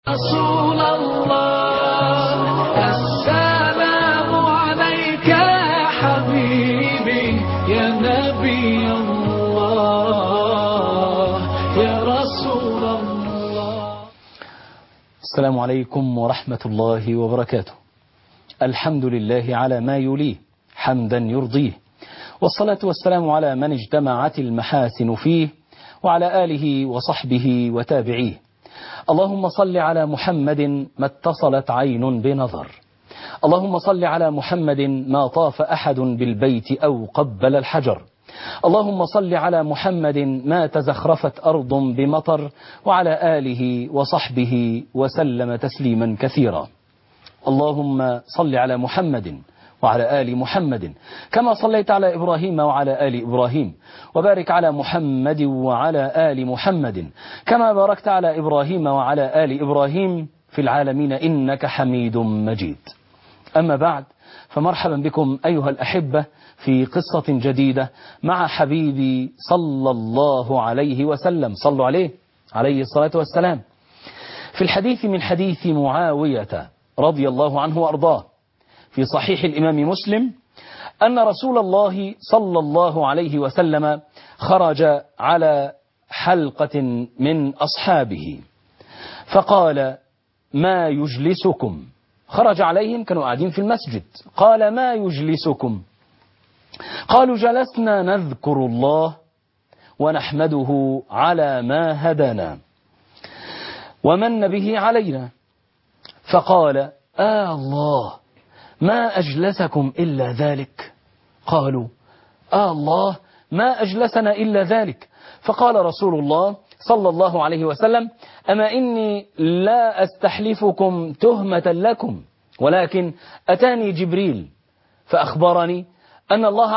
رسول الله السلام عليك يا حبيبي يا نبي الله يا رسول الله. السلام عليكم ورحمة الله وبركاته. الحمد لله على ما يليه حمدا يرضيه، والصلاة والسلام على من اجتمعت المحاسن فيه وعلى آله وصحبه وتابعيه. اللهم صل على محمد ما اتصلت عين بنظر، اللهم صل على محمد ما طاف أحد بالبيت أو قبل الحجر، اللهم صل على محمد ما تزخرفت أرض بمطر، وعلى آله وصحبه وسلم تسليما كثيرا. اللهم صل على محمد وعلى آل محمد كما صليت على إبراهيم وعلى آل إبراهيم، وبارك على محمد وعلى آل محمد كما باركت على إبراهيم وعلى آل إبراهيم في العالمين إنك حميد مجيد. أما بعد، فمرحبا بكم أيها الأحبة في قصة جديدة مع حبيبي صلى الله عليه وسلم. صلوا عليه الصلاة والسلام. في الحديث من حديث معاوية رضي الله عنه وأرضاه في صحيح الإمام مسلم أن رسول الله صلى الله عليه وسلم خرج على حلقة من أصحابه فقال: ما يجلسكم؟ خرج عليهم، كانوا قاعدين في المسجد، قال: ما يجلسكم؟ قالوا: جلسنا نذكر الله ونحمده على ما هدانا ومن به علينا. فقال: الله ما أجلسكم إلا ذلك؟ قالوا: الله ما أجلسنا إلا ذلك. فقال رسول الله صلى الله عليه وسلم: أما إني لا أستحلفكم تهمة لكم، ولكن أتاني جبريل فأخبرني أن الله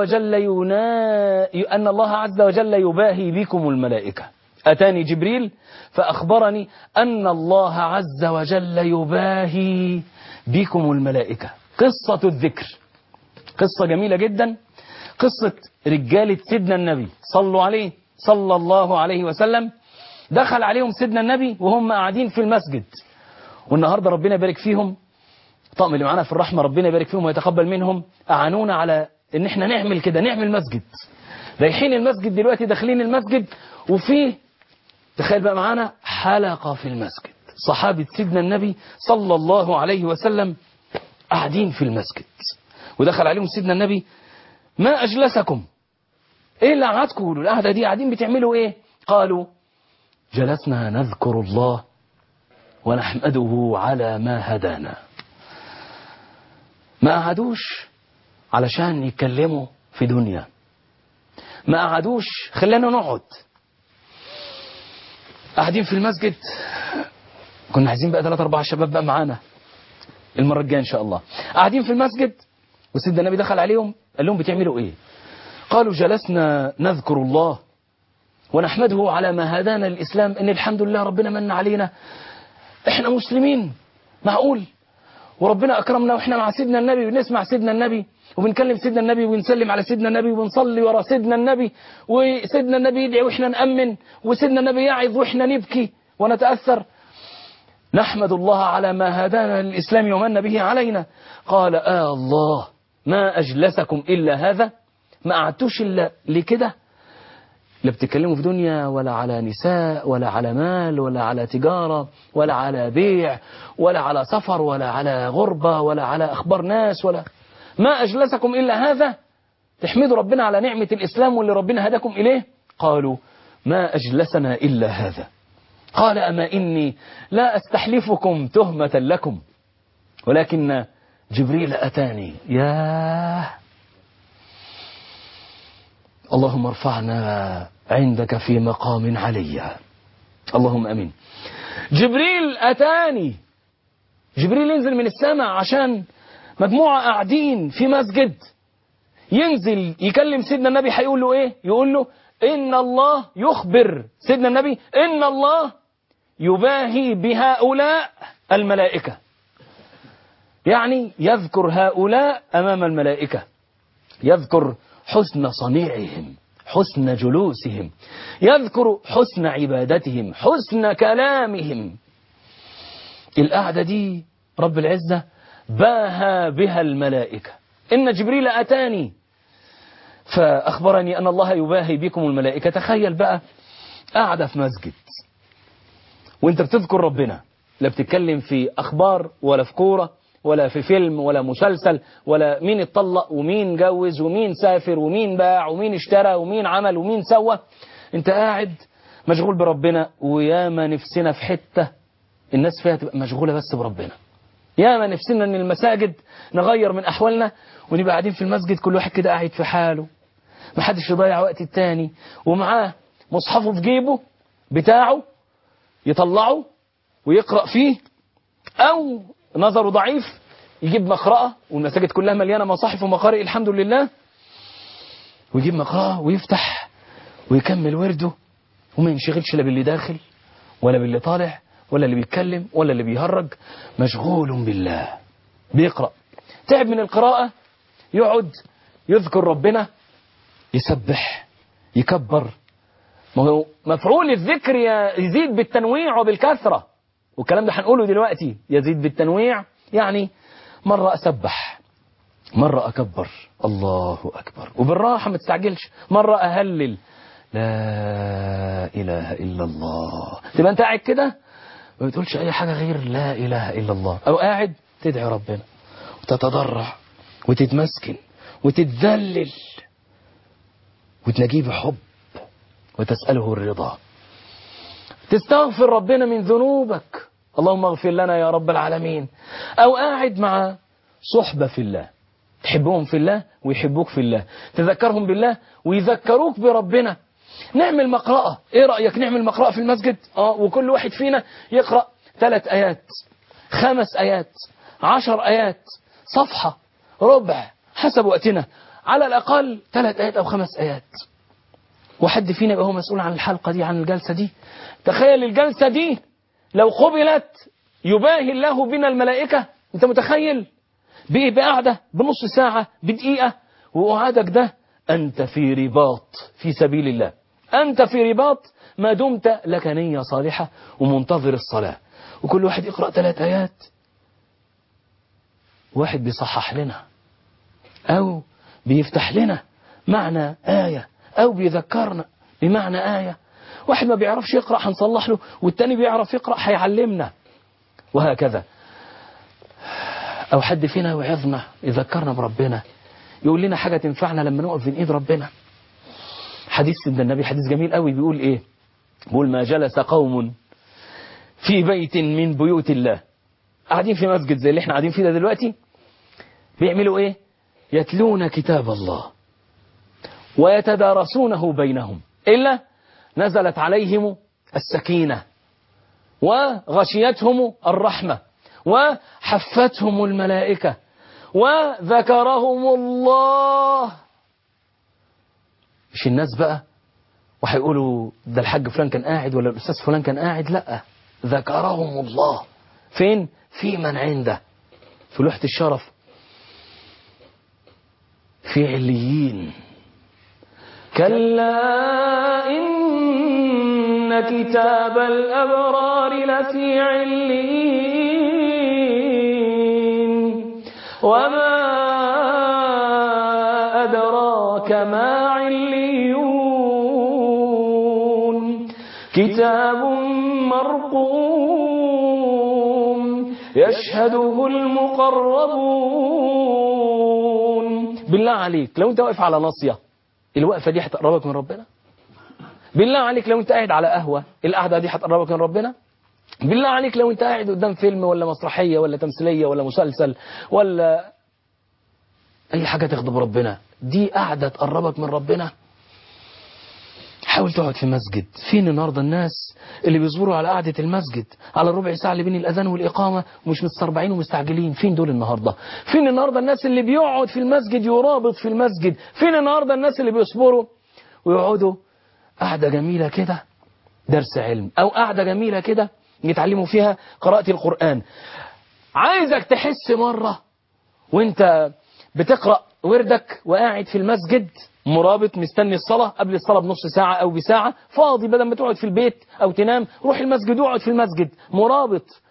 عز وجل يباهي بكم الملائكة. أتاني جبريل فأخبرني أن الله عز وجل يباهي بكم الملائكة. قصة الذكر، قصة جميلة جدا، قصة رجالة سيدنا النبي صلوا عليه صلى الله عليه وسلم. دخل عليهم سيدنا النبي وهم قاعدين في المسجد، والنهاردة ربنا يبارك فيهم، طقم اللي معانا في الرحمة ربنا يبارك فيهم ويتقبل منهم، أعانونا على إن احنا نعمل كده، نعمل مسجد. رايحين المسجد دلوقتي، داخلين المسجد، وفيه تخيل بقى معانا حلقة في المسجد، صحابة سيدنا النبي صلى الله عليه وسلم قاعدين في المسجد، ودخل عليهم سيدنا النبي: ما أجلسكم؟ إيه اللي قعدكم القعدة دي؟ قاعدين بتعملوا إيه؟ قالوا: جلسنا نذكر الله ونحمده على ما هدانا. ما قعدوش علشان يتكلموا في دنيا، ما قعدوش خلينا نقعد. قاعدين في المسجد، كنا عايزين بقى 3-4 شباب بقى معانا المرة الجاية إن شاء الله. قاعدين في المسجد وسيدنا النبي دخل عليهم قال لهم: بتعملوا إيه؟ قالوا: جلسنا نذكر الله ونحمده على ما هدانا الإسلام، إن الحمد لله ربنا من علينا، إحنا مسلمين، معقول؟ وربنا أكرمنا وإحنا مع سيدنا النبي، ونسمع سيدنا النبي وبنكلم سيدنا النبي ونسلم على سيدنا النبي ونصلي ورا سيدنا النبي، وسيدنا النبي يدعي وإحنا نأمن، وسيدنا النبي يعظ وإحنا نبكي ونتأثر. نحمد الله على ما هدانا للإسلام ومن به علينا. قال: الله ما أجلسكم إلا هذا؟ ما قعدتوش إلا لكده؟ لا بتتكلموا في دنيا ولا على نساء ولا على مال ولا على تجارة ولا على بيع ولا على سفر ولا على غربة ولا على أخبار ناس، ولا ما أجلسكم إلا هذا؟ تحمدوا ربنا على نعمة الإسلام واللي ربنا هداكم إليه. قالوا: ما أجلسنا إلا هذا. قال: أما إني لا أستحلفكم تهمة لكم، ولكن جبريل أتاني. ياه، اللهم ارفعنا عندك في مقام علي، اللهم أمين. جبريل أتاني، جبريل ينزل من السماء عشان مجموعة قاعدين في مسجد، ينزل يكلم سيدنا النبي. هيقول له إيه؟ يقول له: إن الله يخبر سيدنا النبي إن الله يباهي بهؤلاء الملائكة، يعني يذكر هؤلاء أمام الملائكة، يذكر حسن صنيعهم، حسن جلوسهم، يذكر حسن عبادتهم، حسن كلامهم. القعدة دي رب العزة باهى بها الملائكة. إن جبريل أتاني فأخبرني أن الله يباهي بكم الملائكة. تخيل بقى قاعدة في مسجد وانت بتذكر ربنا، لا بتتكلم في أخبار ولا في كورة ولا في فيلم ولا مسلسل ولا مين اتطلق ومين جوز ومين سافر ومين باع ومين اشترى ومين عمل ومين سوى. انت قاعد مشغول بربنا. وياما نفسنا في حتة الناس فيها تبقى مشغولة بس بربنا. ياما نفسنا ان المساجد نغير من أحوالنا ونبقى قاعدين في المسجد كل واحد كده قاعد في حاله، محدش يضيع وقت التاني، ومعاه مصحفه في جيبه بتاعه يطلعه ويقرأ فيه، أو نظره ضعيف يجيب مقرأة، والمساجد كلها مليانة مصاحف ومقارئ الحمد لله، ويجيب مقرأة ويفتح ويكمل ورده وما ينشغلش لا باللي داخل ولا باللي طالع ولا اللي بيتكلم ولا اللي بيهرج، مشغول بالله بيقرأ. تعب من القراءة يقعد يذكر ربنا، يسبح، يكبر. ما هو مفعول الذكر يزيد بالتنويع وبالكثرة، والكلام ده هنقوله دلوقتي. يزيد بالتنويع يعني مرة أسبح، مرة أكبر الله أكبر، وبالراحة ما تستعجلش، مرة أهلل لا إله إلا الله. تبقى أنت قاعد كده ما بتقولش أي حاجة غير لا إله إلا الله، أو قاعد تدعي ربنا وتتضرع وتتمسكن وتتذلل وتناجيه بحب وتسأله الرضا، تستغفر ربنا من ذنوبك، اللهم اغفر لنا يا رب العالمين. أو قاعد مع صحبة في الله، تحبهم في الله ويحبوك في الله، تذكرهم بالله ويذكروك بربنا. نعمل مقرأة، ايه رأيك نعمل مقرأة في المسجد؟ وكل واحد فينا يقرأ 3 آيات 5 آيات 10 آيات، صفحة ربع حسب وقتنا، على الأقل 3 آيات أو 5 آيات، وحد فينا يبقى هو مسؤول عن الحلقة دي، عن الجلسة دي. تخيل الجلسة دي لو قبلت يباهي الله بنا الملائكة. انت متخيل بإيه؟ بقعدة بنص ساعة بدقيقة، وقعدك ده أنت في رباط في سبيل الله، أنت في رباط ما دمت لك نية صالحة ومنتظر الصلاة. وكل واحد يقرأ 3 آيات، واحد بيصحح لنا أو بيفتح لنا معنى آية أو بيذكرنا بمعنى آية. واحد ما بيعرفش يقرأ هنصلح له، والتاني بيعرف يقرأ هيعلمنا، وهكذا. أو حد فينا يوعظنا يذكرنا بربنا، يقول لنا حاجة تنفعنا لما نقف بين إيد ربنا. حديث من النبي حديث جميل قوي، بيقول إيه؟ بيقول ما جلس قوم في بيت من بيوت الله، قاعدين في مسجد زي اللي احنا قاعدين فيه ده دلوقتي، بيعملوا إيه؟ يتلون كتاب الله ويتدارسونه بينهم إلا نزلت عليهم السكينة وغشيتهم الرحمة وحفتهم الملائكة وذكرهم الله. مش الناس بقى وهيقولوا ده الحاج فلان كان قاعد ولا الأستاذ فلان كان قاعد، لا، ذكرهم الله. فين؟ في من عنده، في لوحة الشرف، في عليين. كلا إن كتاب الأبرار لفي عليين وما أدراك ما عليون كتاب مرقوم يشهده المقربون. بالله عليك لو انت واقف على ناصية، الوقفة دي هتقربك من ربنا؟ بالله عليك لو انت قاعد على قهوة، القعدة دي هتقربك من ربنا؟ بالله عليك لو انت قاعد قدام فيلم ولا مسرحية ولا تمثيلية ولا مسلسل ولا اي حاجة تغضب ربنا، دي قعدة تقربك من ربنا؟ حاول تقعد في مسجد. فين النهارده الناس اللي بيصبروا على قعدة المسجد، على الربع ساعة اللي بين الأذان والإقامة ومش مستربعين ومستعجلين؟ فين دول النهارده؟ فين النهارده الناس اللي بيقعد في المسجد يرابط في المسجد؟ فين النهارده الناس اللي بيصبروا ويقعدوا قعدة جميلة كده درس علم، أو قعدة جميلة كده يتعلموا فيها قراءة القرآن؟ عايزك تحس مرة وانت بتقرأ وردك وقاعد في المسجد مرابط مستني الصلاة، قبل الصلاة بنص ساعة أو بساعة، فاضي، بدل ما تقعد في البيت أو تنام روح المسجد واقعد في المسجد مرابط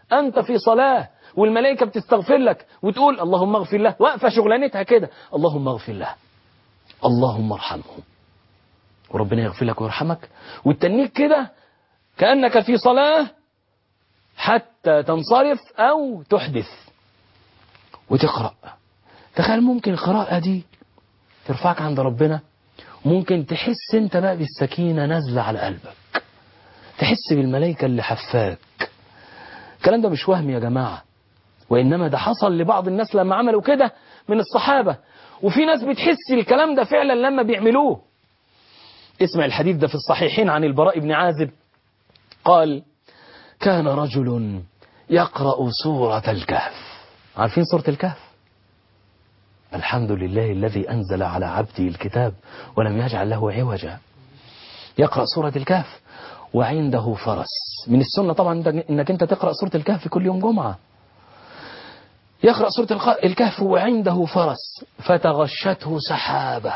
أنت في صلاة والملائكة بتستغفر لك وتقول اللهم اغفر له، واقفة شغلانتها كده، اللهم اغفر له، اللهم ارحمه، وربنا يغفر لك ويرحمك، والتنيك كده كأنك في صلاة حتى تنصرف أو تحدث وتقرأ. تخيل ممكن القراءة دي ترفعك عند ربنا، ممكن تحس انت بقى بالسكينة نازلة على قلبك، تحس بالملائكة اللي حفاك. الكلام ده مش وهم يا جماعة، وإنما ده حصل لبعض الناس لما عملوا كده من الصحابة، وفي ناس بتحس الكلام ده فعلا لما بيعملوه. اسمع الحديث ده في الصحيحين عن البراء بن عازب قال: كان رجل يقرأ سورة الكهف. عارفين سورة الكهف؟ الحمد لله الذي أنزل على عبده الكتاب ولم يجعل له عوجا. يقرأ سورة الكهف وعنده فرس. من السنة طبعا انك انت تقرأ سورة الكهف كل يوم جمعة. يقرأ سورة الكهف وعنده فرس، فتغشته سحابة.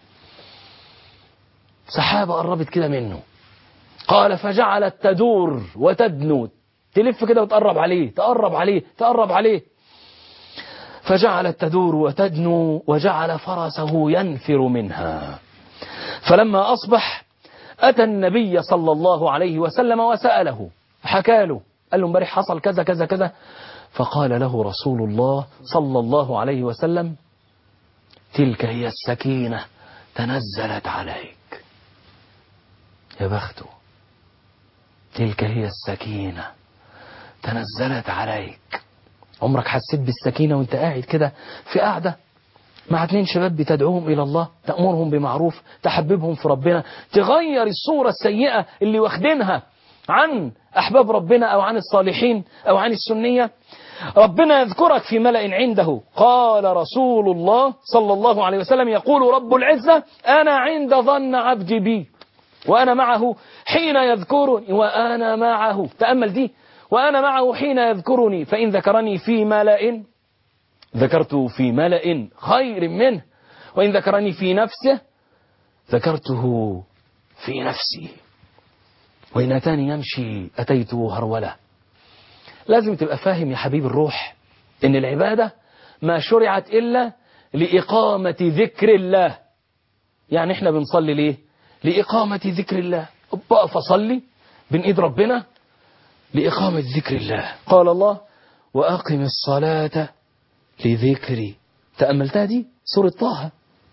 سحابة قربت كده منه. قال: فجعلت تدور وتدنو، تلف كده وتقرب عليه، تقرب عليه، تقرب عليه. فجعلت تدور وتدنو وجعل فرسه ينفر منها. فلما أصبح أتى النبي صلى الله عليه وسلم وسأله، حكى له، قال له امبارح حصل كذا كذا كذا. فقال له رسول الله صلى الله عليه وسلم: تلك هي السكينة تنزلت عليك. يا بخته، تلك هي السكينة تنزلت عليك. عمرك حسيت بالسكينة وانت قاعد كده في قاعدة مع 2 شباب بتدعوهم إلى الله، تأمرهم بمعروف، تحببهم في ربنا، تغير الصورة السيئة اللي واخدينها عن أحباب ربنا أو عن الصالحين أو عن السنية؟ ربنا يذكرك في ملأ عنده. قال رسول الله صلى الله عليه وسلم: يقول رب العزة: أنا عند ظن عبدي بي وأنا معه حين يذكرني وأنا معه. تأمل دي، وأنا معه حين يذكرني، فإن ذكرني في ملأ ذكرته في ملأ خير منه، وإن ذكرني في نفسه ذكرته في نفسي، وإن أتاني يمشي أتيته هرولة. لازم تبقى فاهم يا حبيب الروح إن العبادة ما شرعت إلا لإقامة ذكر الله. يعني إحنا بنصلي ليه؟ لإقامة ذكر الله. بقى فصلي بين إيد ربنا لإقامة ذكر الله. قال الله: وأقم الصلاة لذكري. تأملتها دي سورة طه.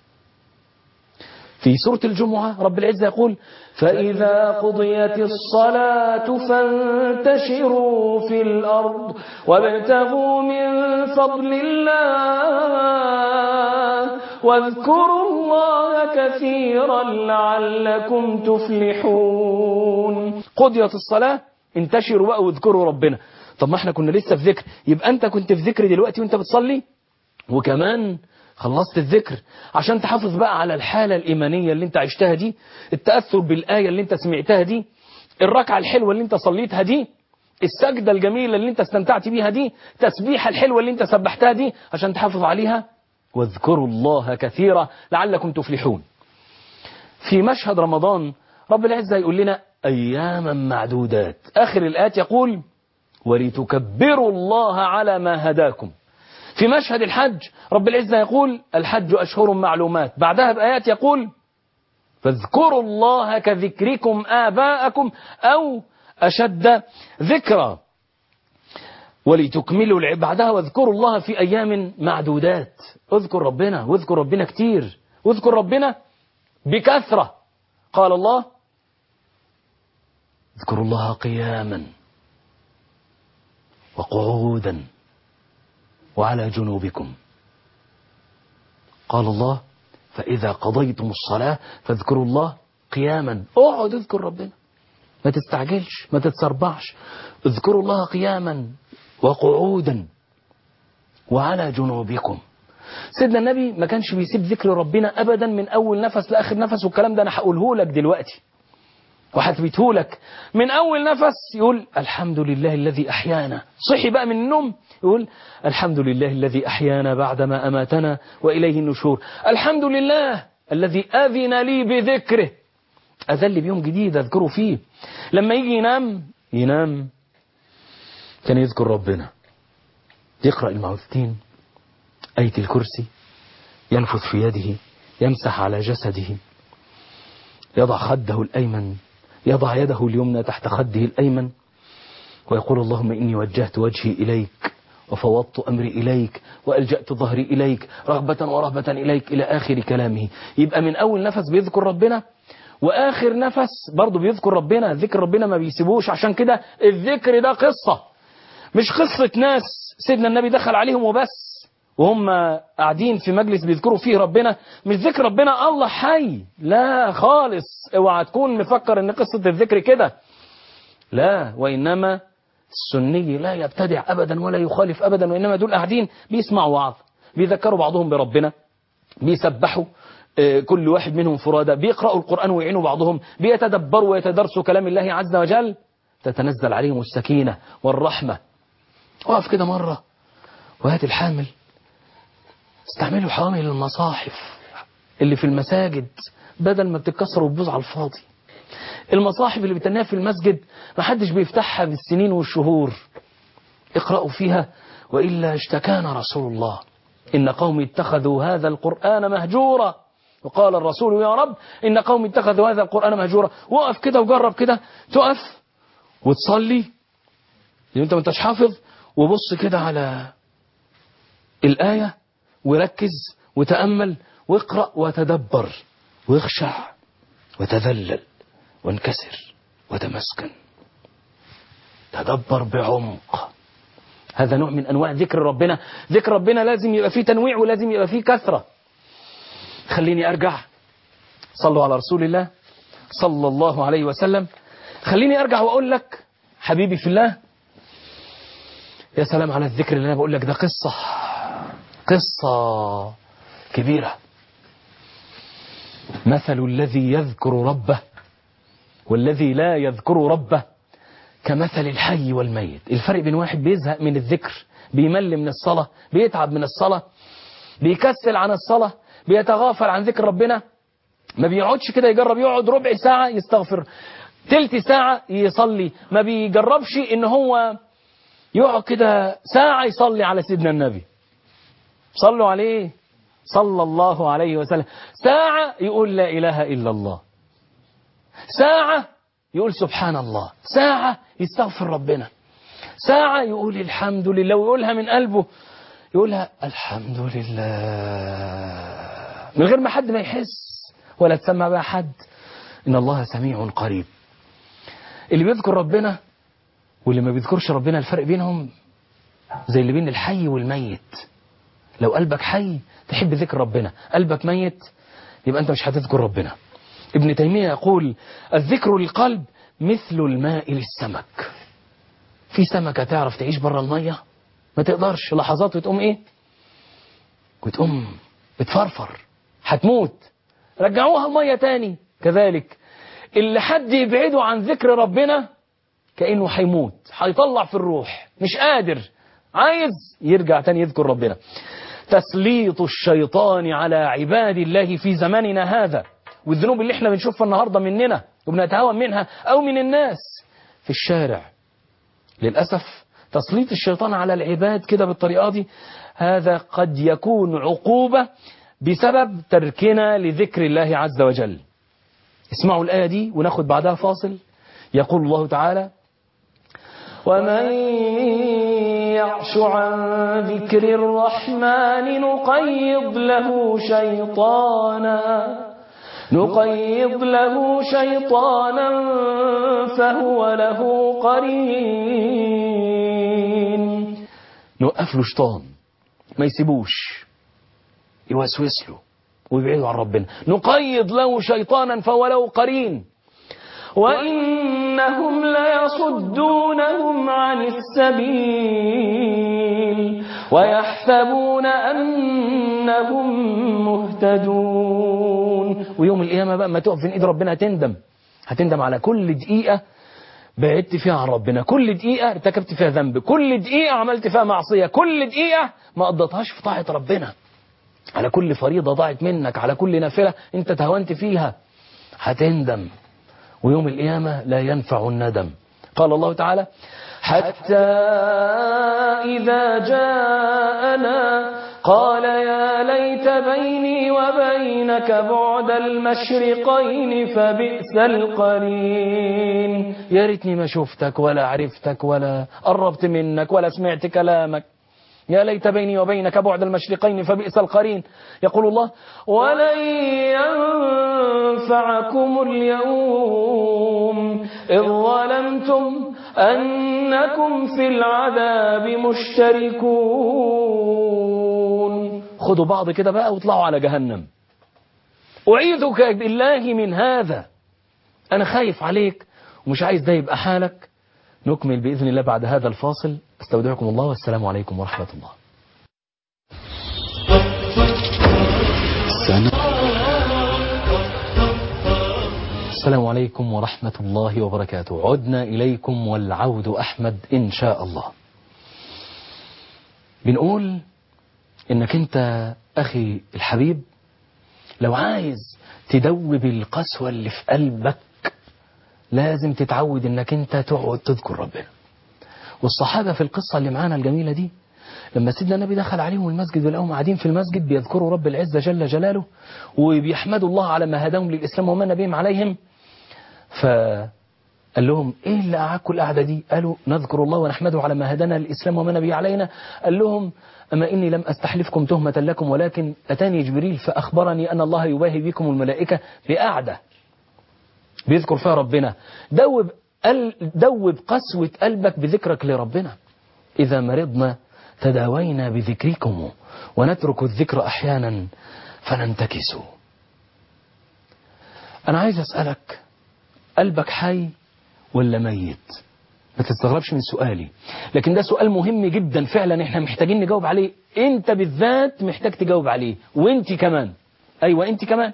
في سورة الجمعة رب العزة يقول: فإذا قضيت الصلاة فانتشروا في الأرض وابتغوا من فضل الله واذكروا الله كثيرا لعلكم تفلحون. قضيت الصلاة، انتشروا بقى واذكروا ربنا. طب ما احنا كنا لسه في ذكر، يبقى انت كنت في ذكر دلوقتي وانت بتصلي، وكمان خلصت الذكر عشان تحافظ بقى على الحالة الإيمانية اللي انت عشتها دي، التأثر بالآية اللي انت سمعتها دي، الركعة الحلوة اللي انت صليتها دي، السجدة الجميلة اللي انت استمتعت بيها دي، تسبيحة الحلوة اللي انت سبحتها دي، عشان تحافظ عليها. واذكروا الله كثيرا لعلكم تفلحون. في مشهد رمضان رب العزة يقول لنا أياما معدودات. آخر الآيات يقول: ولتكبروا الله على ما هداكم. في مشهد الحج رب العزة يقول: الحج أشهر معلومات. بعدها بآيات يقول: فاذكروا الله كذكركم آباءكم أو أشد ذكرا. ولتكملوا بعدها واذكروا الله في أيام معدودات. اذكر ربنا، واذكر ربنا كتير، واذكر ربنا بكثرة. قال الله: اذكروا الله قياما وقعودا وعلى جنوبكم. قال الله: فإذا قضيتم الصلاة فاذكروا الله قياما. اقعد اذكر ربنا، ما تستعجلش، ما تتسربعش. اذكروا الله قياما وقعودا وعلى جنوبكم. سيدنا النبي ما كانش بيسيب ذكر ربنا أبدا من أول نفس لآخر نفس، والكلام ده أنا هقوله لك دلوقتي وهثبته لك. من أول نفس يقول: الحمد لله الذي أحيانا. صحي بقى من النوم يقول: الحمد لله الذي أحيانا بعدما أماتنا وإليه النشور. الحمد لله الذي أذن لي بذكره، أذن لي بيوم جديد أذكره فيه. لما يجي ينام كان يذكر ربنا، يقرأ المعوذتين، آية الكرسي، ينفث في يده، يمسح على جسده، يضع خده الأيمن، يضع يده اليمنى تحت خده الأيمن، ويقول اللهم إني وجهت وجهي إليك وفوضت أمري إليك وألجأت ظهري إليك رغبة ورهبة إليك إلى آخر كلامه. يبقى من أول نفس بيذكر ربنا، وآخر نفس برضه بيذكر ربنا. ذكر ربنا ما بيسيبوش. عشان كده الذكر ده قصة، مش قصة ناس سيدنا النبي دخل عليهم وبس وهم قاعدين في مجلس بيذكروا فيه ربنا. مش ذكر ربنا الله حي، لا خالص. اوعى تكون مفكر ان قصة الذكر كده، لا. وإنما السني لا يبتدع أبدا ولا يخالف أبدا، وإنما دول قاعدين بيسمعوا وعظ، بيذكروا بعضهم بربنا، بيسبحوا كل واحد منهم فرادى، بيقرأوا القرآن ويعينوا بعضهم، بيتدبروا ويتدرسوا كلام الله عز وجل، تتنزل عليهم السكينة والرحمة. اقف كده مرة وهات الحامل، استعملوا حوامل المصاحف اللي في المساجد بدل ما بتتكسر وتبوظ على الفاضي. المصاحف اللي بتناها في المسجد ما حدش بيفتحها بالسنين والشهور. اقرأوا فيها وإلا اشتكانا رسول الله إن قوم اتخذوا هذا القرآن مهجورا، وقال الرسول يا رب إن قوم اتخذوا هذا القرآن مهجورا. وقف كده وجرب كده تقف وتصلي لأن انت ما انتش حافظ، وبص كده على الآية وركز وتأمل واقرأ وتدبر واخشع وتذلل وانكسر وتمسكن، تدبر بعمق. هذا نوع من أنواع ذكر ربنا. ذكر ربنا لازم يبقى فيه تنويع ولازم يبقى فيه كثرة. خليني أرجع، صلوا على رسول الله صلى الله عليه وسلم. خليني أرجع وأقول لك حبيبي في الله، يا سلام على الذكر اللي أنا بقول لك ده. قصة كبيرة. مثل الذي يذكر ربه والذي لا يذكر ربه كمثل الحي والميت. الفرق بين واحد بيزهق من الذكر، بيمل من الصلاة، بيتعب من الصلاة، بيكسل عن الصلاة، بيتغافل عن ذكر ربنا، ما بيقعدش كده يجرب يقعد ربع ساعة يستغفر، تلت ساعة يصلي، ما بيجربش ان هو يقعد كده ساعة يصلي على سيدنا النبي، صلوا عليه صلى الله عليه وسلم، ساعة يقول لا إله إلا الله، ساعة يقول سبحان الله، ساعة يستغفر ربنا، ساعة يقول الحمد لله، ويقولها من قلبه، يقولها الحمد لله من غير ما حد ما يحس ولا تسمع بها حد. إن الله سميع قريب. اللي بيذكر ربنا واللي ما بيذكرش ربنا الفرق بينهم زي اللي بين الحي والميت. لو قلبك حي تحب ذكر ربنا، قلبك ميت يبقى أنت مش هتذكر ربنا. ابن تيمية يقول الذكر للقلب مثل الماء للسمك. في سمكة تعرف تعيش برا المية؟ ما تقدرش، لحظات وتقوم ايه؟ وتقوم بتفرفر، هتموت، رجعوها المية تاني. كذلك اللي حد يبعده عن ذكر ربنا كأنه هيموت، هيطلع في الروح، مش قادر، عايز يرجع تاني يذكر ربنا. تسليط الشيطان على عباد الله في زماننا هذا، والذنوب اللي احنا بنشوفها النهاردة مننا وبنتهاون منها أو من الناس في الشارع، للأسف تسليط الشيطان على العباد كده بالطريقة دي، هذا قد يكون عقوبة بسبب تركنا لذكر الله عز وجل. اسمعوا الآية دي وناخد بعدها فاصل. يقول الله تعالى ومن يعش عن ذكر الرحمن نقيض له شيطانا فهو له قرين. نوقف له شيطان ما يسيبوش يوسوس له ويبعده عن ربنا. نقيض له شيطانا فهو له قرين وإنهم ليصدونهم عن السبيل ويحسبون أنهم مهتدون. ويوم القيامة بقى ما تقف في ايد ربنا هتندم على كل دقيقة بعدت فيها عن ربنا، كل دقيقة ارتكبت فيها ذنب، كل دقيقة عملت فيها معصية، كل دقيقة ما قضيتهاش في طاعة ربنا، على كل فريضة ضاعت منك، على كل نافلة انت تهونت فيها، هتندم. ويوم القيامة لا ينفع الندم. قال الله تعالى حتى إذا جاءنا قال يا ليت بيني وبينك بعد المشرقين فبئس القرين. يا ريتني ما شفتك ولا عرفتك ولا قربت منك ولا سمعت كلامك. يا ليت بيني وبينك بعد المشرقين فبئس القرين. يقول الله ولن ينفعكم اليوم إذ ظلمتم أنكم في العذاب مشتركون. خدوا بعض كده بقى واطلعوا على جهنم. أعيذك بالله من هذا. أنا خايف عليك ومش عايز ده يبقى حالك. نكمل بإذن الله بعد هذا الفاصل. استودعكم الله والسلام عليكم ورحمة الله. السلام عليكم ورحمة الله وبركاته. عدنا إليكم والعود أحمد إن شاء الله. بنقول إنك أنت أخي الحبيب لو عايز تدوب القسوة اللي في قلبك لازم تتعود إنك أنت تقعد تذكر ربنا. والصحابة في القصة اللي معانا الجميلة دي لما سيدنا النبي دخل عليهم المسجد ولقاهم قاعدين في المسجد بيذكروا رب العزة جل جلاله وبيحمدوا الله على ما هداهم للإسلام وما نبيهم عليهم، فقال لهم ايه اللي قعدكم القعده دي؟ قالوا نذكر الله ونحمده على ما هدانا للإسلام وما نبي علينا. قال لهم أما إني لم أستحلفكم تهمة لكم ولكن أتاني جبريل فأخبرني أن الله يباهي بكم الملائكة بقعدة بيذكر فيها ربنا. دوب قسوة قلبك بذكرك لربنا. إذا مرضنا تداوينا بذكركم ونترك الذكر أحيانا فننتكس. أنا عايز أسألك قلبك حي ولا ميت؟ ما تستغربش من سؤالي، لكن ده سؤال مهم جدا فعلا احنا محتاجين نجاوب عليه. انت بالذات محتاج تجاوب عليه، وانت كمان. ايوه انت كمان.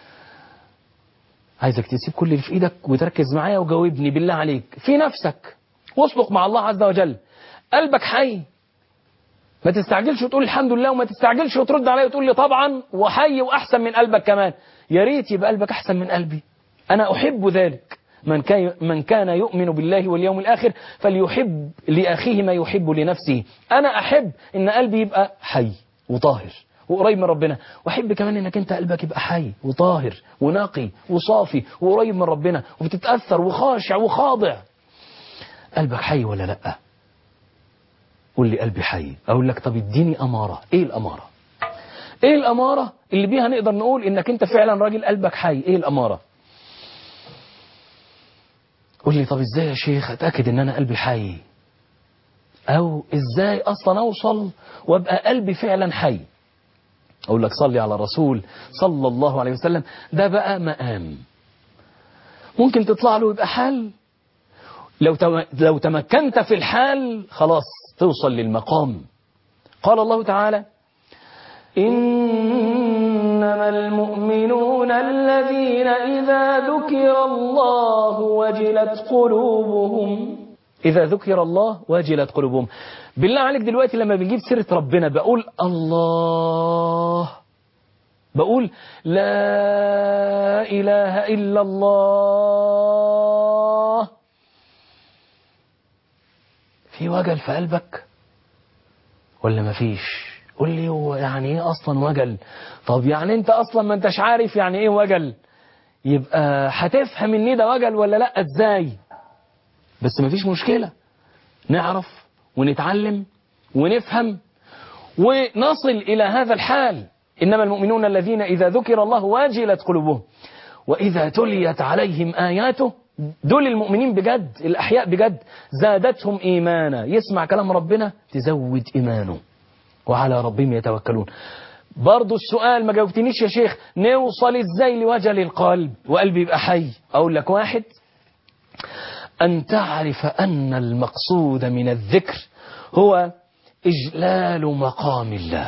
عايزك تسيب كل اللي في ايدك وتركز معايا وجاوبني بالله عليك في نفسك واصدق مع الله عز وجل. قلبك حي؟ ما تستعجلش وتقول الحمد لله، وما تستعجلش وترد عليا وتقول لي طبعا وحي واحسن من قلبك كمان. يا ريت يبقى قلبك احسن من قلبي. انا احب ذلك. من كان يؤمن بالله واليوم الآخر فليحب لأخيه ما يحب لنفسه. أنا أحب إن قلبي يبقى حي وطاهر وقريب من ربنا، وأحب كمان إنك أنت قلبك يبقى حي وطاهر ونقي وصافي وقريب من ربنا وبتتأثر وخاشع وخاضع. قلبك حي ولا لأ؟ قول لي قلبي حي. أقول لك طب اديني أمارة. إيه الأمارة؟ إيه الأمارة اللي بيها نقدر نقول إنك أنت فعلا راجل قلبك حي؟ إيه الأمارة؟ قول لي طب ازاي يا شيخ اتأكد ان انا قلبي حي؟ او ازاي اصلا اوصل وابقى قلبي فعلا حي؟ اقول لك صلي على الرسول صلى الله عليه وسلم. ده بقى مقام ممكن تطلع له يبقى حال. لو تمكنت في الحال خلاص توصل للمقام. قال الله تعالى إنما المؤمنون الذين إذا ذكر الله وجلت قلوبهم. إذا ذكر الله وجلت قلوبهم. بالله عليك دلوقتي لما بنجيب سيرة ربنا بقول الله، بقول لا إله إلا الله، في وجل في قلبك ولا مفيش؟ قول لي هو يعني ايه اصلا وجل؟ طب يعني انت اصلا ما انتش عارف يعني ايه وجل، يبقى هتفهم ان ده وجل ولا لا ازاي؟ بس مفيش مشكلة، نعرف ونتعلم ونفهم ونصل الى هذا الحال. انما المؤمنون الذين اذا ذكر الله واجلت قلوبهم واذا تليت عليهم اياته. دول المؤمنين بجد، الاحياء بجد، زادتهم ايمانا. يسمع كلام ربنا تزود ايمانه وعلى ربهم يتوكلون. برضو السؤال ما جاوبتنيش يا شيخ، نوصل ازاي لوجل القلب وقلبي يبقى حي؟ اقول لك واحد، ان تعرف ان المقصود من الذكر هو اجلال مقام الله.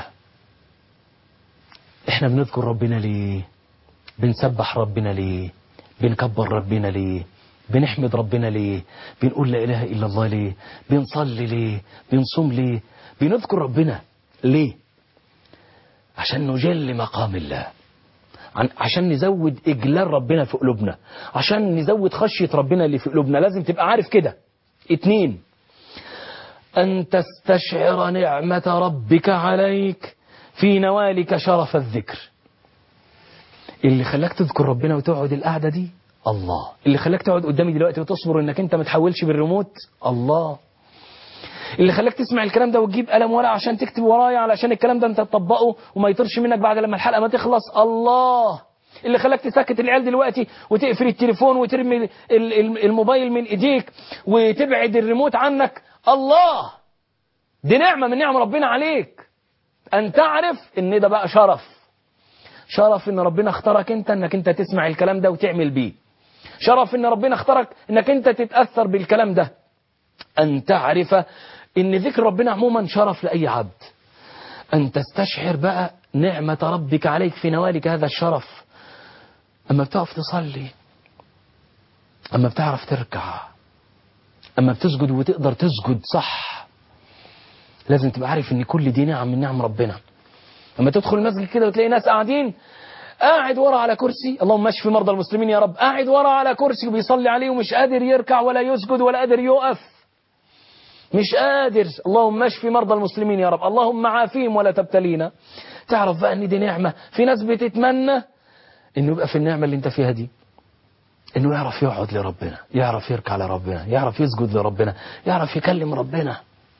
احنا بنذكر ربنا ليه؟ بنسبح ربنا ليه؟ بنكبر ربنا ليه؟ بنحمد ربنا ليه؟ بنقول لا اله الا الله ليه؟ بنصلي ليه؟ بنصوم ليه؟ بنذكر ربنا ليه؟ عشان نجل مقام الله، عشان نزود إجلال ربنا في قلوبنا، عشان نزود خشية ربنا اللي في قلوبنا. لازم تبقى عارف كده. 2، أن تستشعر نعمة ربك عليك في نوالك شرف الذكر. اللي خلاك تذكر ربنا وتقعد القعدة دي الله. اللي خلاك تقعد قدامي دلوقتي وتصبر انك انت ما تحولش بالريموت الله. اللي خلاك تسمع الكلام ده وتجيب قلم ورقة عشان تكتب ورايا علشان الكلام ده انت تطبقه وما يطرش منك بعد لما الحلقة ما تخلص الله. اللي خلاك تسكت العيال دلوقتي وتقفل التليفون وترمي الموبايل من ايديك وتبعد الريموت عنك الله. دي نعمة من نعم ربنا عليك. أن تعرف ان ده بقى شرف ان ربنا اختارك انت انك انت تسمع الكلام ده وتعمل بيه. شرف ان ربنا اختارك انك انت تتأثر بالكلام ده. أن تعرف ان ذكر ربنا عموما شرف لأي عبد. أن تستشعر بقى نعمة ربك عليك في نوالك هذا الشرف. أما بتقف تصلي، أما بتعرف تركع، أما بتسجد وتقدر تسجد صح، لازم تبقى عارف ان كل دي نعم من نعم ربنا. أما تدخل المسجد كده وتلاقي ناس قاعد ورا على كرسي، اللهم اشف مرضى المسلمين يا رب، قاعد ورا على كرسي وبيصلي عليه ومش قادر يركع ولا يسجد ولا قادر يقف، مش قادر. اللهم اشف مرضى المسلمين يا رب، اللهم عافيهم ولا تبتلينا. تعرف بقى ان دي نعمة. في ناس بتتمنى انه يبقى في النعمة اللي انت فيها دي، انه يعرف يقعد لربنا، يعرف يركع لربنا، يعرف يسجد لربنا، يعرف يكلم ربنا.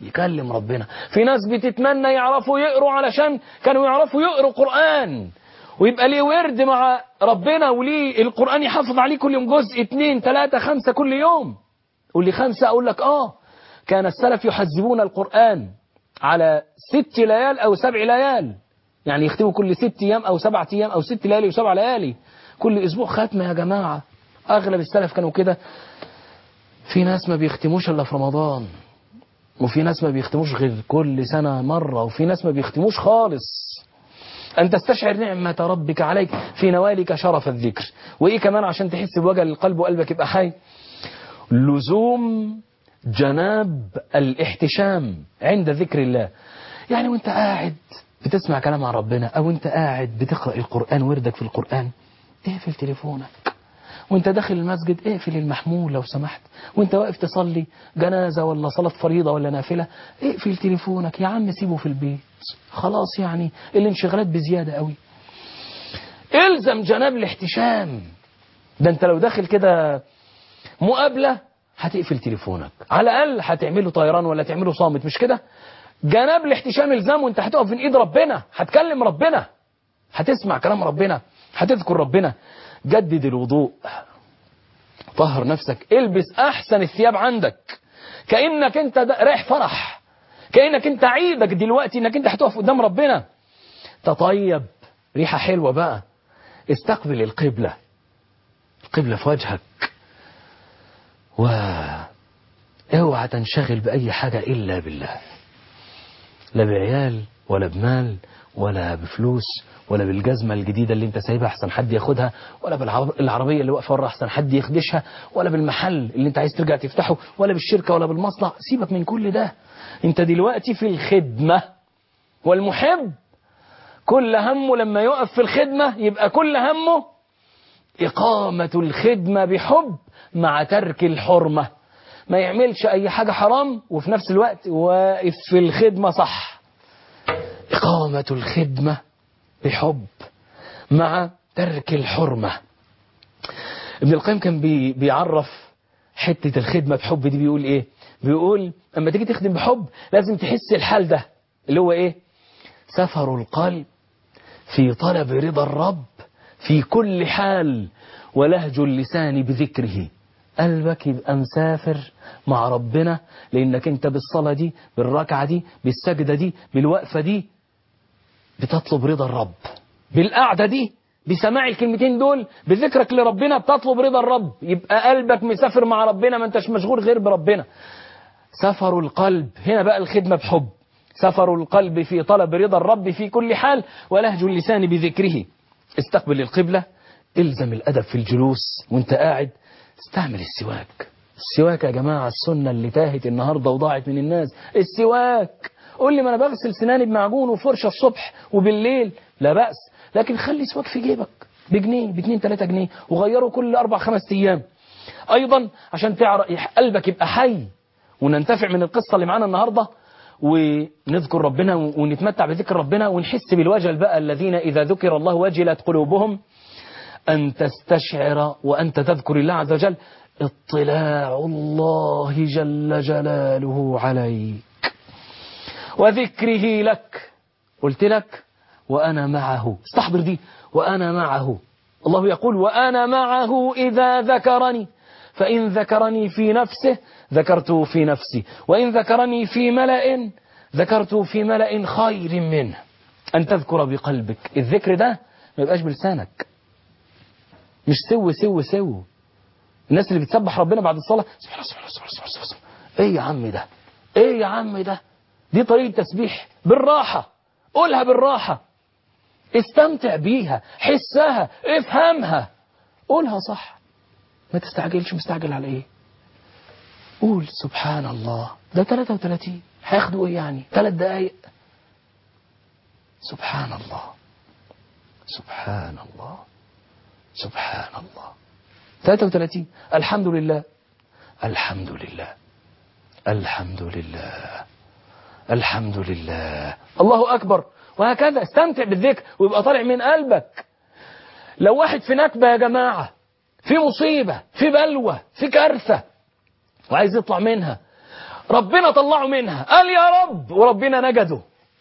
في ناس بتتمنى يعرفوا يقروا علشان كانوا يعرفوا يقروا قرآن ويبقى ليه ورد مع ربنا وليه القرآن يحافظ عليه كل يوم جزء 2 3 5 كل يوم. قول لي 5 أقول لك كان السلف يحزبون القرآن على 6 ليال أو 7 ليال، يعني يختموا كل 6 أيام أو 7 أيام أو 6 ليالي و7 ليالي، كل أسبوع ختمة يا جماعة. أغلب السلف كانوا كده. في ناس ما بيختموش إلا في رمضان، وفي ناس ما بيختموش غير كل سنة مرة، وفي ناس ما بيختموش خالص. أن تستشعر نعمة ربك عليك في نوالك شرف الذكر. وإيه كمان عشان تحس بوجع القلب وقلبك يبقى حي؟ لزوم جناب الاحتشام عند ذكر الله. يعني وانت قاعد بتسمع كلام عن ربنا أو انت قاعد بتقرأ القرآن وردك في القرآن، اقفل تليفونك. وانت داخل المسجد اقفل المحمول لو سمحت. وانت واقف تصلي جنازة ولا صلاة فريضة ولا نافلة، اقفل تليفونك يا عم، سيبه في البيت خلاص. يعني الانشغالات بزيادة قوي. الزم جناب الاحتشام. ده انت لو داخل كده مقابلة هتقفل تليفونك، على الأقل هتعمله طيران ولا تعمله صامت، مش كده؟ جناب الاحتشام الزام. وانت هتقف من ايد ربنا، هتكلم ربنا، هتسمع كلام ربنا، هتذكر ربنا. جدد الوضوء، طهر نفسك، البس احسن الثياب عندك، كأنك انت رايح فرح، كأنك انت عيدك دلوقتي انك انت هتقف قدام ربنا. تطيب ريحة حلوة بقى، استقبل القبلة في وجهك، اوعى تنشغل بأي حاجة إلا بالله، لا بعيال ولا بمال ولا بفلوس ولا بالجزمة الجديدة اللي انت سايبها احسن حد ياخدها، ولا بالعربية اللي واقفة ورا احسن حد يخدشها، ولا بالمحل اللي انت عايز ترجع تفتحه، ولا بالشركة ولا بالمصنع. سيبك من كل ده، انت دلوقتي في الخدمة. والمحب كل همه لما يقف في الخدمة يبقى كل همه إقامة الخدمة بحب مع ترك الحرمة. ما يعملش أي حاجة حرام وفي نفس الوقت واقف في الخدمة صح. إقامة الخدمة بحب مع ترك الحرمة. ابن القيم كان بيعرف حتة الخدمة بحب دي، بيقول إيه؟ بيقول أما تيجي تخدم بحب لازم تحس الحال ده اللي هو إيه؟ سفر القلب في طلب رضا الرب في كل حال، ولهج اللسان بذكره. قلبك يبقى مسافر مع ربنا، لأنك انت بالصلاة دي، بالركعة دي، بالسجدة دي، بالوقفة دي بتطلب رضا الرب، بالقعدة دي، بسماع الكلمتين دول، بذكرك لربنا بتطلب رضا الرب. يبقى قلبك مسافر مع ربنا، ما انتش مشغول غير بربنا. سفر القلب هنا بقى الخدمة بحب. سفر القلب في طلب رضا الرب في كل حال، ولهج اللسان بذكره. استقبل القبلة، الزم الأدب في الجلوس وانت قاعد، استعمل السواك يا جماعة. السنة اللي تاهت النهاردة وضاعت من الناس السواك. قول لي ما انا بغسل سناني بمعجون وفرشة الصبح وبالليل، لا بأس، لكن خلي سواك في جيبك بجنيه ب2 3 جنيه وغيره كل 4 5 أيام. أيضا عشان تعرف قلبك يبقى حي وننتفع من القصة اللي معانا النهاردة ونذكر ربنا ونتمتع بذكر ربنا ونحس بالوجل بقى الذين إذا ذكر الله وجلت قلوبهم، أن تستشعر وأنت تذكر الله عز وجل اطلاع الله جل جلاله عليك وذكره لك. قلت لك وأنا معه، استحضر دي، وأنا معه. الله يقول وأنا معه إذا ذكرني، فإن ذكرني في نفسه ذكرته في نفسي، وإن ذكرني في ملأ ذكرته في ملأ خير منه. أن تذكر بقلبك. الذكر ده ما يبقاش بلسانك، مش سو. الناس اللي بتسبح ربنا بعد الصلاة سبحان الله سبحان الله سبحان الله سبحان الله. ايه يا عم ده، ايه يا عم ده، دي طريقة تسبيح بالراحة، قولها بالراحة، استمتع بيها، حسها، افهمها، قولها صح، ما تستعجلش. مستعجل على ايه؟ قول سبحان الله. ده 33 هياخدوا ايه يعني 3 دقايق؟ سبحان الله سبحان الله سبحان الله. 33. الحمد لله الحمد لله الحمد لله الحمد لله الله أكبر. وهكذا استمتع بالذكر ويبقى طالع من قلبك. لو واحد في نكبة يا جماعة، في مصيبة، في بلوى، في كارثة، وعايز يطلع منها، ربنا طلعه منها، قال يا رب وربنا نجده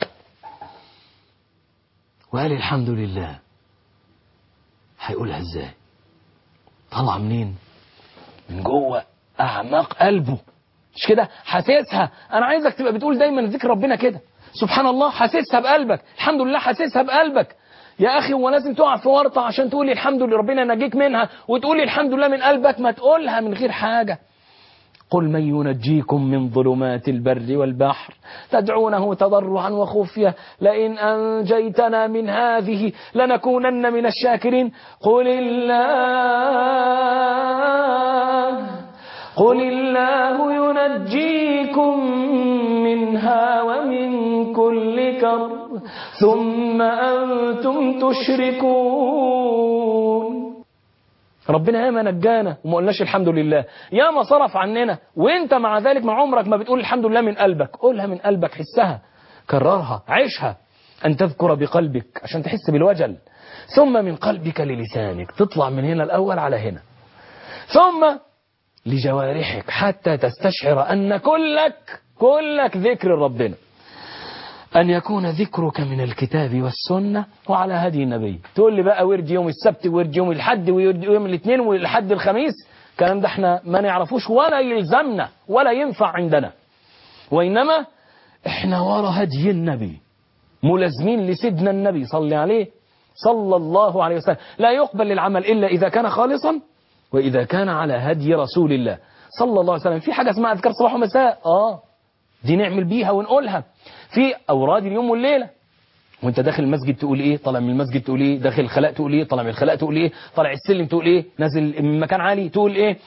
وقال الحمد لله، هيقولها ازاي؟ طلع منين؟ من جوه أعماق قلبه، مش كده؟ حاسسها. أنا عايزك تبقى بتقول دايما ذكر ربنا كده، سبحان الله حاسسها بقلبك، الحمد لله حاسسها بقلبك. يا أخي هو لازم تقع في ورطة عشان تقولي الحمد لله ربنا نجيك منها وتقولي الحمد لله من قلبك؟ ما تقولها من غير حاجة. قل من ينجيكم من ظلمات البر والبحر تدعونه تضرعا وخفية لئن أنجيتنا من هذه لنكونن من الشاكرين. قل الله ينجيكم منها ومن كل كرب ثم أنتم تشركون. ربنا ياما نجانا وما قلناش الحمد لله، ياما صرف عننا، وانت مع ذلك مع عمرك ما بتقول الحمد لله من قلبك. قولها من قلبك، حسها، كررها، عيشها. أن تذكر بقلبك عشان تحس بالوجل، ثم من قلبك للسانك، تطلع من هنا الأول على هنا، ثم لجوارحك حتى تستشعر أن كلك ذكر ربنا. أن يكون ذكرك من الكتاب والسنة وعلى هدي النبي. تقول لي بقى ورد يوم السبت وورد يوم الحد وورد يوم الاثنين والحد الخميس، الكلام ده احنا ما نعرفوش ولا يلزمنا ولا ينفع عندنا، وإنما احنا ورا هدي النبي، ملازمين لسيدنا النبي صلى عليه صلى الله عليه وسلم. لا يقبل العمل إلا إذا كان خالصا وإذا كان على هدي رسول الله صلى الله عليه وسلم. في حاجة اسمها أذكار صباح ومساء، دي نعمل بيها ونقولها. في أوراد اليوم والليلة، وانت داخل المسجد تقول ايه، طالع من المسجد تقول ايه، داخل الخلاء تقول ايه، طالع من الخلاء تقول ايه، طالع السلم تقول ايه، نازل من مكان عالي تقول ايه،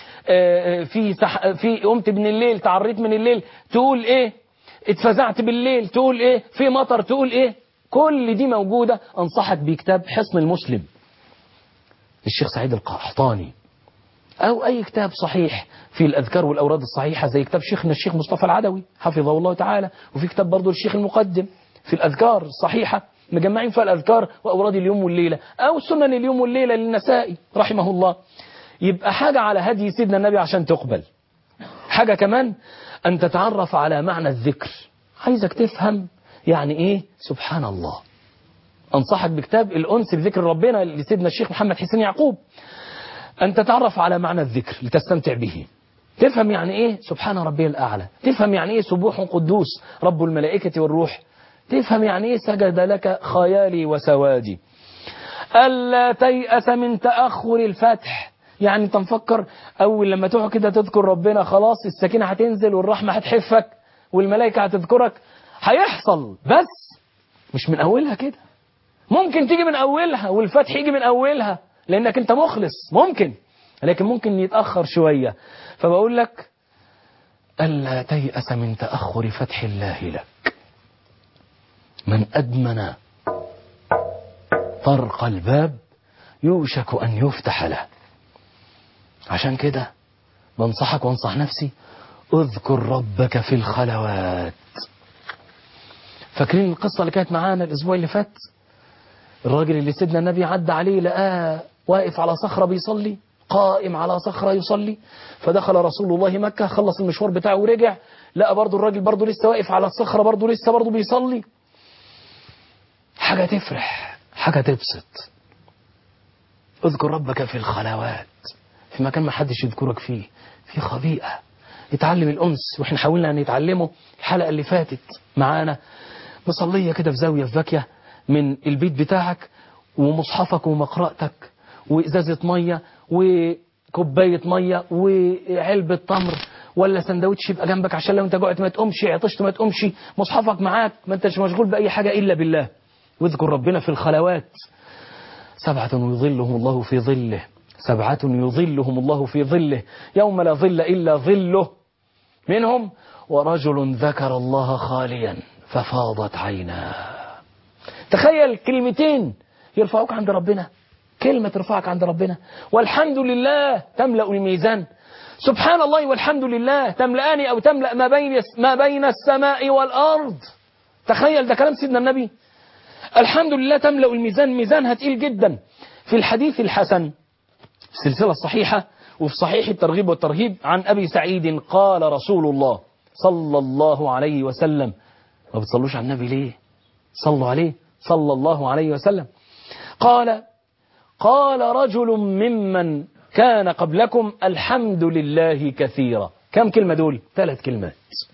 في قمت من الليل، تعريت من الليل تقول ايه، اتفزعت بالليل تقول ايه، في مطر تقول ايه. كل دي موجودة. انصحك بكتاب حصن المسلم للشيخ سعيد القحطاني، أو أي كتاب صحيح في الأذكار والأوراد الصحيحة زي كتاب شيخنا الشيخ مصطفى العدوي حفظه الله تعالى، وفي كتاب برضو الشيخ المقدم في الأذكار الصحيحة، مجمعين فيها الأذكار وأوراد اليوم والليلة، أو سنن اليوم والليلة للنسائي رحمه الله. يبقى حاجة على هدي سيدنا النبي عشان تقبل. حاجة كمان أن تتعرف على معنى الذكر. عايزك تفهم يعني إيه سبحان الله. أنصحك بكتاب الأنس بذكر ربنا لسيدنا الشيخ محمد حسين يعقوب، أن تتعرف على معنى الذكر لتستمتع به، تفهم يعني إيه سبحان ربي الأعلى، تفهم يعني إيه سبوح قدوس رب الملائكة والروح، تفهم يعني إيه سجد لك خيالي وسوادي. ألا تيأس من تأخر الفتح، يعني أنت مفكر أول لما تقعد كده تذكر ربنا خلاص السكينة هتنزل والرحمة هتحفك والملائكة هتذكرك. هيحصل بس مش من أولها كده، ممكن تيجي من أولها والفتح يجي من أولها لأنك أنت مخلص، ممكن، لكن ممكن يتأخر شوية. فبقول لك ألا تيأس من تأخر فتح الله لك، من أدمن طرق الباب يوشك أن يفتح له. عشان كده بنصحك وانصح نفسي، اذكر ربك في الخلوات. فاكرين القصة اللي كانت معانا الأسبوع اللي فات؟ الراجل اللي سيدنا النبي عدى عليه لقاه واقف على صخرة بيصلي، قائم على صخرة يصلي. فدخل رسول الله مكة، خلص المشوار بتاعه ورجع، لقى برضو الراجل برضو لسه واقف على الصخرة، برضو لسه برضو بيصلي. حاجة تفرح، حاجة تبسط. اذكر ربك في الخلوات، في مكان ما حدش يذكرك فيه، في خبيئة. اتعلم الأنس، واحنا حاولنا أن نتعلمه الحلقة اللي فاتت معانا. مصلية كده في زاوية في باكية من البيت بتاعك، ومصحفك ومقرأتك وإزازة مية وكوباية مية وعلبة تمر ولا سندوتش يبقى جنبك، عشان لو انت جوعت ما تقومش، عطشت ما تقومش، مصحفك معاك، ما انتش مشغول بأي حاجة إلا بالله. واذكر ربنا في الخلوات. 7 يظلهم الله في ظله، 7 يظلهم الله في ظله يوم لا ظل إلا ظله، منهم ورجل ذكر الله خاليا ففاضت عيناه. تخيل كلمتين يرفعوك عند ربنا، كلمة ترفعك عند ربنا. والحمد لله تملأ الميزان، سبحان الله والحمد لله تملأني أو تملأ ما بين السماء والأرض. تخيل، ده كلام سيدنا النبي. الحمد لله تملأ الميزان، ميزانها تقيل جدا. في الحديث الحسن في السلسلة الصحيحة وفي صحيح الترغيب والترهيب عن أبي سعيد قال رسول الله صلى الله عليه وسلم، ما بتصلوش على النبي ليه؟ صلوا عليه صلى الله عليه وسلم. قال رجل ممن كان قبلكم الحمد لله كثيرا. كم كلمة دول؟ 3 كلمات.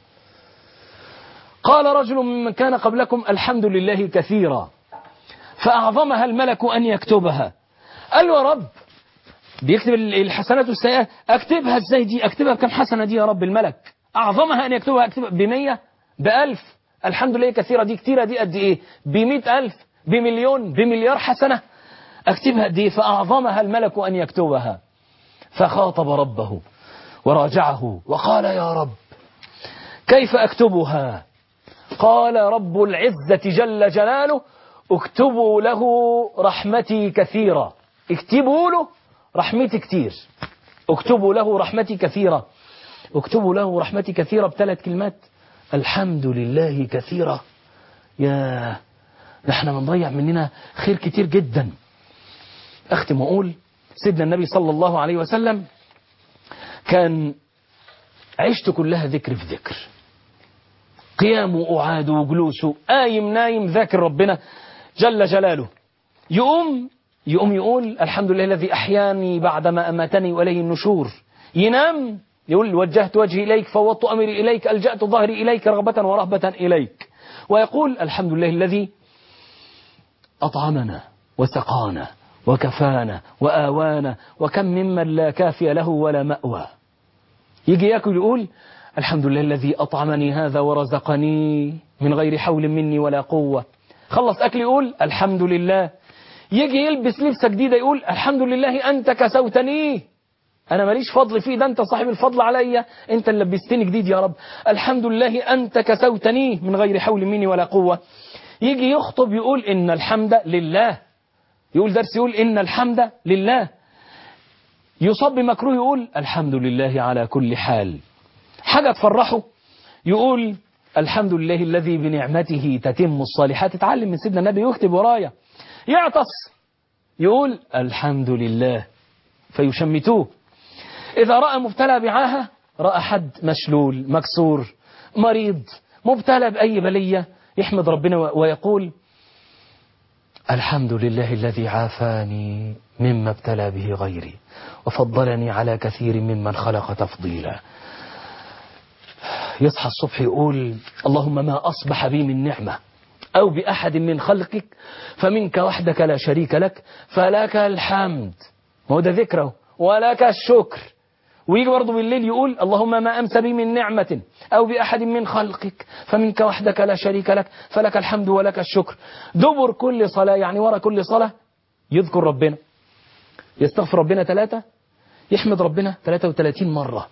قال رجل ممن كان قبلكم الحمد لله كثيرا فأعظمها الملك أن يكتبها. قال له يا رب، بيكتب الحسنات والسيئات، أكتبها ازاي دي؟ أكتبها بكم حسنة دي يا رب؟ الملك أعظمها أن يكتبها، أكتبها ب100 ب1000. الحمد لله كثيرة دي كتيرة، دي قد إيه؟ ب100,000 بمليون بمليار حسنة، أكتبها قد إيه؟ فأعظمها الملك أن يكتبها. فخاطب ربه وراجعه وقال يا رب كيف أكتبها؟ قال رب العزة جل جلاله اكتبوا له رحمتي كثيرة. اكتبوا له رحمتي كتير، اكتبوا له رحمتي كثيرة. اكتبوا له رحمتي كثيرة ب3 كلمات. الحمد لله كثيرة. يا نحن بنضيع مننا خير كتير جدا. اختم واقول سيدنا النبي صلى الله عليه وسلم كان عشت كلها ذكر في ذكر، قيام وقعاد وجلوس، قايم نايم ذاكر ربنا جل جلاله. يقوم يقول الحمد لله الذي أحياني بعدما أماتني وإليه النشور. ينام يقول وجهت وجهي إليك فوضت أمري إليك ألجأت ظهري إليك رغبة ورهبة إليك. ويقول الحمد لله الذي أطعمنا وسقانا وكفانا وآوانا وكم ممن لا كافي له ولا مأوى. يجي يأكل يقول الحمد لله الذي أطعمني هذا ورزقني من غير حول مني ولا قوة. خلص أكل يقول الحمد لله. يجي يلبس لبسة جديدة يقول الحمد لله أنت كسوتني، أنا ماليش فضل فيه، ده أنت صاحب الفضل عليا، أنت اللي لبستني جديد يا رب. الحمد لله أنت كسوتني من غير حول مني ولا قوة. يجي يخطب يقول إن الحمد لله، يقول درس يقول إن الحمد لله. يصاب بمكروه يقول الحمد لله على كل حال. حاجة تفرحه يقول الحمد لله الذي بنعمته تتم الصالحات. اتعلم من سيدنا النبي ويكتب ورايا. يعطس يقول الحمد لله فيشمتوه. إذا رأى مبتلى بعاهة، رأى حد مشلول مكسور مريض مبتلى بأي بلية، يحمد ربنا ويقول الحمد لله الذي عافاني مما ابتلى به غيري وفضلني على كثير ممن خلق تفضيلا. يصحى الصبح يقول اللهم ما أصبح بي من نعمة أو بأحد من خلقك فمنك وحدك لا شريك لك فلك الحمد. هو ده ذكره ولك الشكر. ويجي برضه بالليل يقول اللهم ما أمس بي من نعمة أو بأحد من خلقك فمنك وحدك لا شريك لك فلك الحمد ولك الشكر. دبر كل صلاة، يعني ورا كل صلاة يذكر ربنا، يستغفر ربنا 3، يحمد ربنا 33 مرة.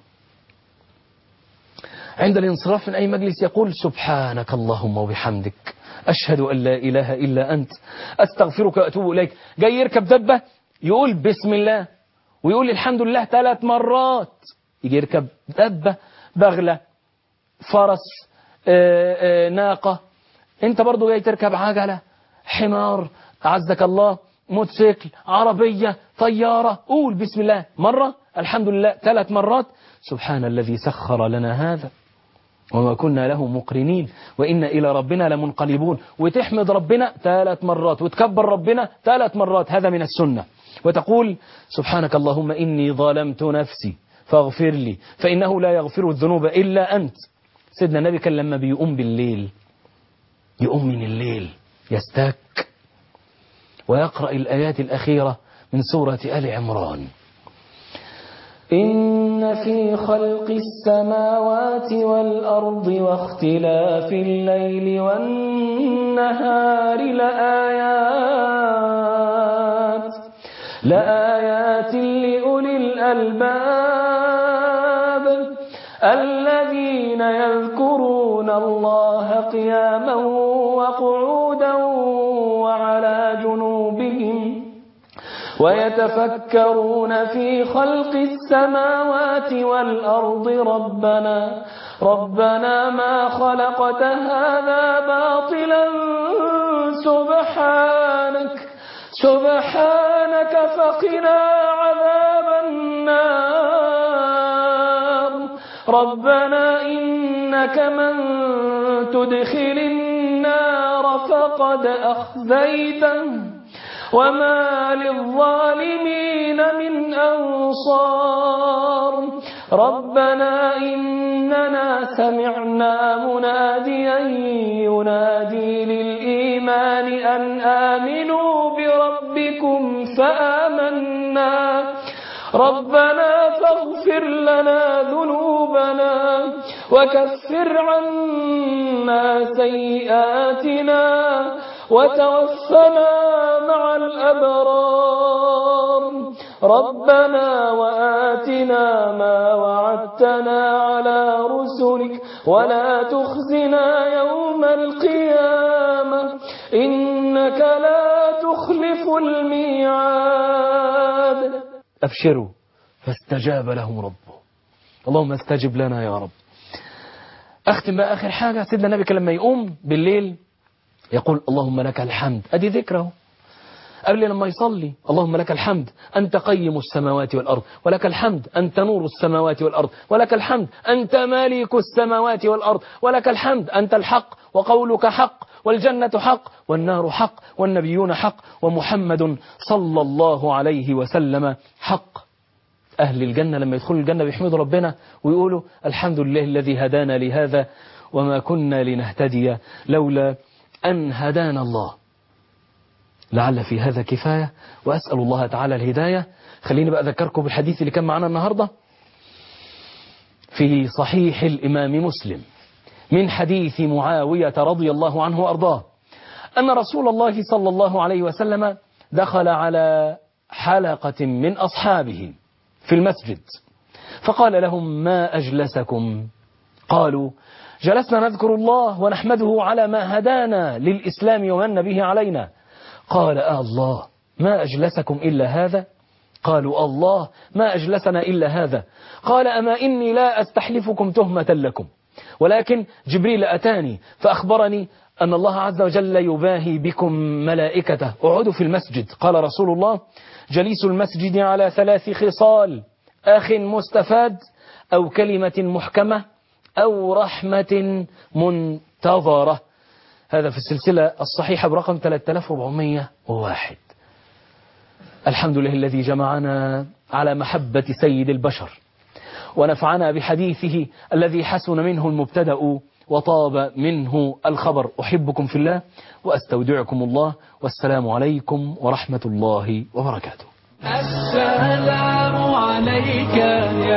عند الانصراف من أي مجلس يقول سبحانك اللهم وبحمدك أشهد أن لا إله إلا أنت أستغفرك وأتوب إليك. جاي يركب دبة يقول بسم الله ويقول الحمد لله 3 مرات. يجي يركب دبة بغلة، فرس، ناقة، انت برضو جاي تركب عجلة، حمار، عزك الله، موتوسيكل، عربية، طيارة، قول بسم الله مرة، الحمد لله 3 مرات، سبحان الذي سخر لنا هذا وما كنا له مقرنين وإن إلى ربنا لمنقلبون، وتحمد ربنا 3 مرات وتكبر ربنا 3 مرات، هذا من السنة. وتقول سبحانك اللهم إني ظلمت نفسي فاغفر لي فإنه لا يغفر الذنوب إلا أنت. سيدنا النبي كان لما بيقوم بالليل، يقوم من الليل يستاك ويقرأ الآيات الأخيرة من سورة آل عمران: إن في خلق السماوات والأرض واختلاف الليل والنهار لآيات لأولي الألباب الذين يذكرون الله قياما وقعودا وعلى جنوبهم ويتفكرون في خلق السماوات والأرض ربنا ما خلقت هذا باطلا سبحانك فقنا عذاب النار ربنا إنك من تدخل النار فقد أخزيته وما للظالمين من أنصار ربنا إننا سمعنا مناديا ينادي للإيمان أن آمنوا بربكم فآمنا ربنا فاغفر لنا ذنوبنا وكفر عنا سيئاتنا وتوفنا مع الأبرار ربنا وآتنا ما وعدتنا على رسلك ولا تخزنا يوم القيامة إنك لا تخلف الميعاد. أبشروا فاستجاب لهم ربه. اللهم استجب لنا يا رب. أختم بقى آخر حاجة، سيدنا النبي كان لما يقوم بالليل يقول اللهم لك الحمد، أدي ذكره قبل لما يصلي، اللهم لك الحمد أنت قيم السماوات والأرض، ولك الحمد أنت نور السماوات والأرض، ولك الحمد أنت مالك السماوات والأرض، ولك الحمد أنت الحق وقولك حق والجنة حق والنار حق والنبيون حق ومحمد صلى الله عليه وسلم حق. أهل الجنة لما يدخلوا الجنة بيحمدوا ربنا ويقولوا الحمد لله الذي هدانا لهذا وما كنا لنهتدي لولا أن هدانا الله. لعل في هذا كفاية، وأسأل الله تعالى الهداية. خليني بقى أذكركم بالحديث اللي كان معنا النهاردة في صحيح الإمام مسلم من حديث معاوية رضي الله عنه وأرضاه أن رسول الله صلى الله عليه وسلم دخل على حلقة من أصحابه في المسجد فقال لهم ما أجلسكم؟ قالوا جلسنا نذكر الله ونحمده على ما هدانا للإسلام ومن به علينا. قال الله ما أجلسكم إلا هذا؟ قالوا الله ما أجلسنا إلا هذا. قال أما إني لا أستحلفكم تهمة لكم، ولكن جبريل أتاني فأخبرني أن الله عز وجل يباهي بكم ملائكته اقعدوا في المسجد. قال رسول الله جليس المسجد على 3 خصال: أخ مستفاد أو كلمة محكمة أو رحمة منتظرة. هذا في السلسلة الصحيحة برقم 3401. الحمد لله الذي جمعنا على محبة سيد البشر ونفعنا بحديثه الذي حسن منه المبتدأ وطاب منه الخبر. أحبكم في الله وأستودعكم الله، والسلام عليكم ورحمة الله وبركاته. السلام عليك